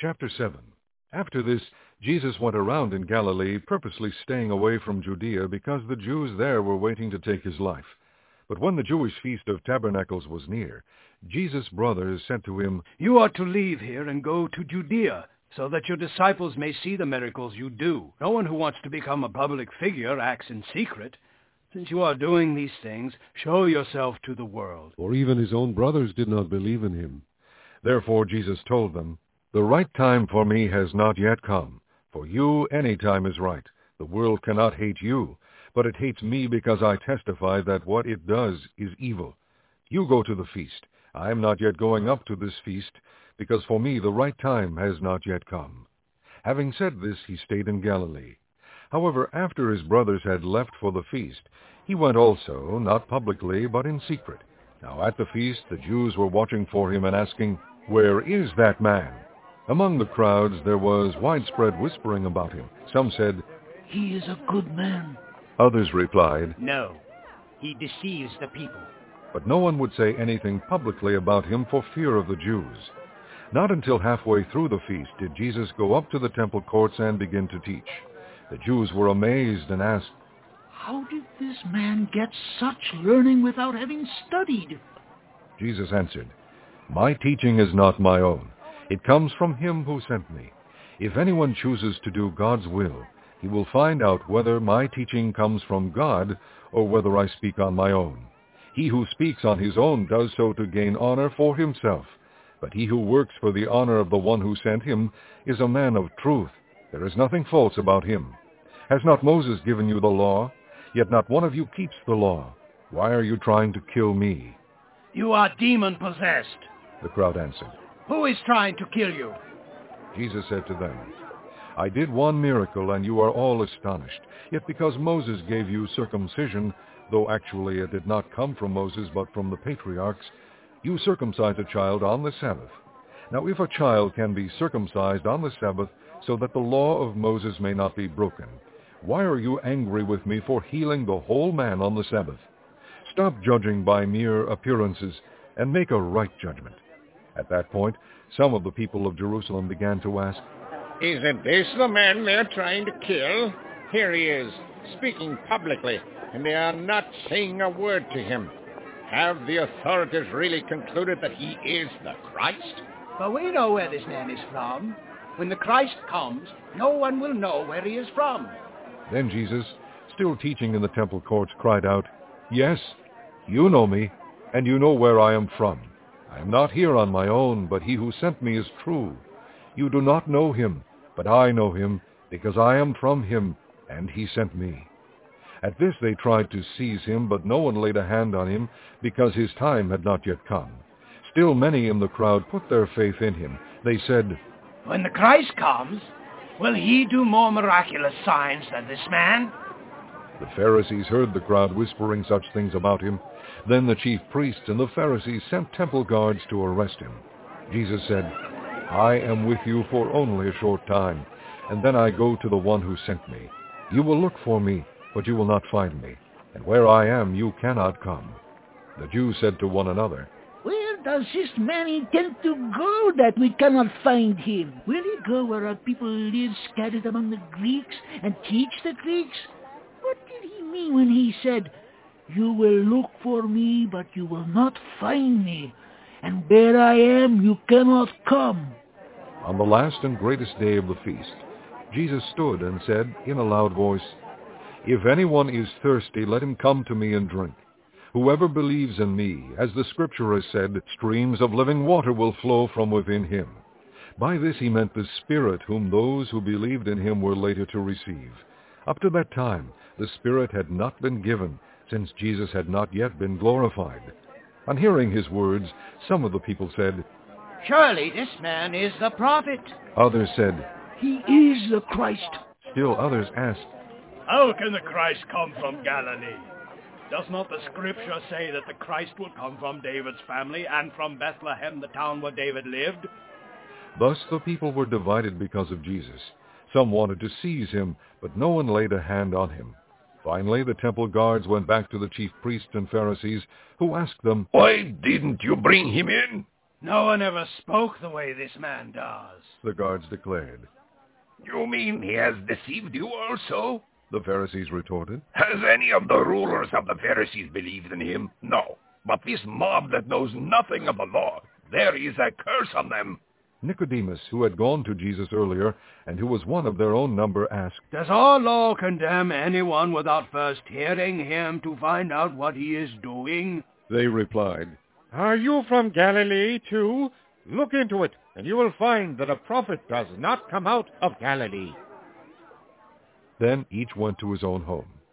Chapter 7. After this, Jesus went around in Galilee, purposely staying away from Judea, because the Jews there were waiting to take his life. But when the Jewish feast of Tabernacles was near, Jesus' brothers said to him, "You ought to leave here and go to Judea, so that your disciples may see the miracles you do. No one who wants to become a public figure acts in secret. Since you are doing these things, show yourself to the world." For even his own brothers did not believe in him. Therefore Jesus told them, "The right time for me has not yet come. For you any time is right. The world cannot hate you, but it hates me because I testify that what it does is evil. You go to the feast. I am not yet going up to this feast, because for me the right time has not yet come." Having said this, he stayed in Galilee. However, after his brothers had left for the feast, he went also, not publicly, but in secret. Now at the feast the Jews were watching for him and asking, "Where is that man?" Among the crowds there was widespread whispering about him. Some said, "He is a good man." Others replied, "No, he deceives the people." But no one would say anything publicly about him for fear of the Jews. Not until halfway through the feast did Jesus go up to the temple courts and begin to teach. The Jews were amazed and asked, "How did this man get such learning without having studied?" Jesus answered, "My teaching is not my own. It comes from him who sent me. If anyone chooses to do God's will, he will find out whether my teaching comes from God or whether I speak on my own. He who speaks on his own does so to gain honor for himself, but he who works for the honor of the one who sent him is a man of truth. There is nothing false about him. Has not Moses given you the law? Yet not one of you keeps the law. Why are you trying to kill me?" "You are demon-possessed," the crowd answered. "Who is trying to kill you?" Jesus said to them, "I did one miracle, and you are all astonished. Yet because Moses gave you circumcision, though actually it did not come from Moses but from the patriarchs, you circumcise a child on the Sabbath. Now if a child can be circumcised on the Sabbath, so that the law of Moses may not be broken, why are you angry with me for healing the whole man on the Sabbath? Stop judging by mere appearances, and make a right judgment." At that point, some of the people of Jerusalem began to ask, "Isn't this the man they're trying to kill? Here he is, speaking publicly, and they are not saying a word to him. Have the authorities really concluded that he is the Christ?" "But we know where this man is from. When the Christ comes, no one will know where he is from." Then Jesus, still teaching in the temple courts, cried out, "Yes, you know me, and you know where I am from. I am not here on my own, but he who sent me is true. You do not know him, but I know him, because I am from him, and he sent me." At this they tried to seize him, but no one laid a hand on him, because his time had not yet come. Still many in the crowd put their faith in him. They said, "When the Christ comes, will he do more miraculous signs than this man?" The Pharisees heard the crowd whispering such things about him. Then the chief priests and the Pharisees sent temple guards to arrest him. Jesus said, "I am with you for only a short time, and then I go to the one who sent me. You will look for me, but you will not find me, and where I am you cannot come." The Jews said to one another, "Where does this man intend to go that we cannot find him? Will he go where our people live scattered among the Greeks and teach the Greeks? What did he mean when he said, 'You will look for me, but you will not find me, and where I am you cannot come'?" On the last and greatest day of the feast, Jesus stood and said in a loud voice, "If anyone is thirsty, let him come to me and drink. Whoever believes in me, as the Scripture has said, streams of living water will flow from within him." By this he meant the Spirit whom those who believed in him were later to receive. Up to that time, the Spirit had not been given, since Jesus had not yet been glorified. On hearing his words, some of the people said, "Surely this man is the prophet." Others said, "He is the Christ." Still others asked, "How can the Christ come from Galilee? Does not the Scripture say that the Christ will come from David's family and from Bethlehem, the town where David lived?" Thus the people were divided because of Jesus. Some wanted to seize him, but no one laid a hand on him. Finally, the temple guards went back to the chief priests and Pharisees, who asked them, "Why didn't you bring him in?" No one ever spoke the way this man does. the guards declared. You mean he has deceived you also? The Pharisees retorted. Has any of the rulers of the Pharisees believed in him? No. But this mob that knows nothing of the law, there is a curse on them. Nicodemus, who had gone to Jesus earlier, and who was one of their own number, asked, Does our law condemn anyone without first hearing him to find out what he is doing? They replied, Are you from Galilee, too? Look into it, and you will find that a prophet does not come out of Galilee. Then each went to his own home.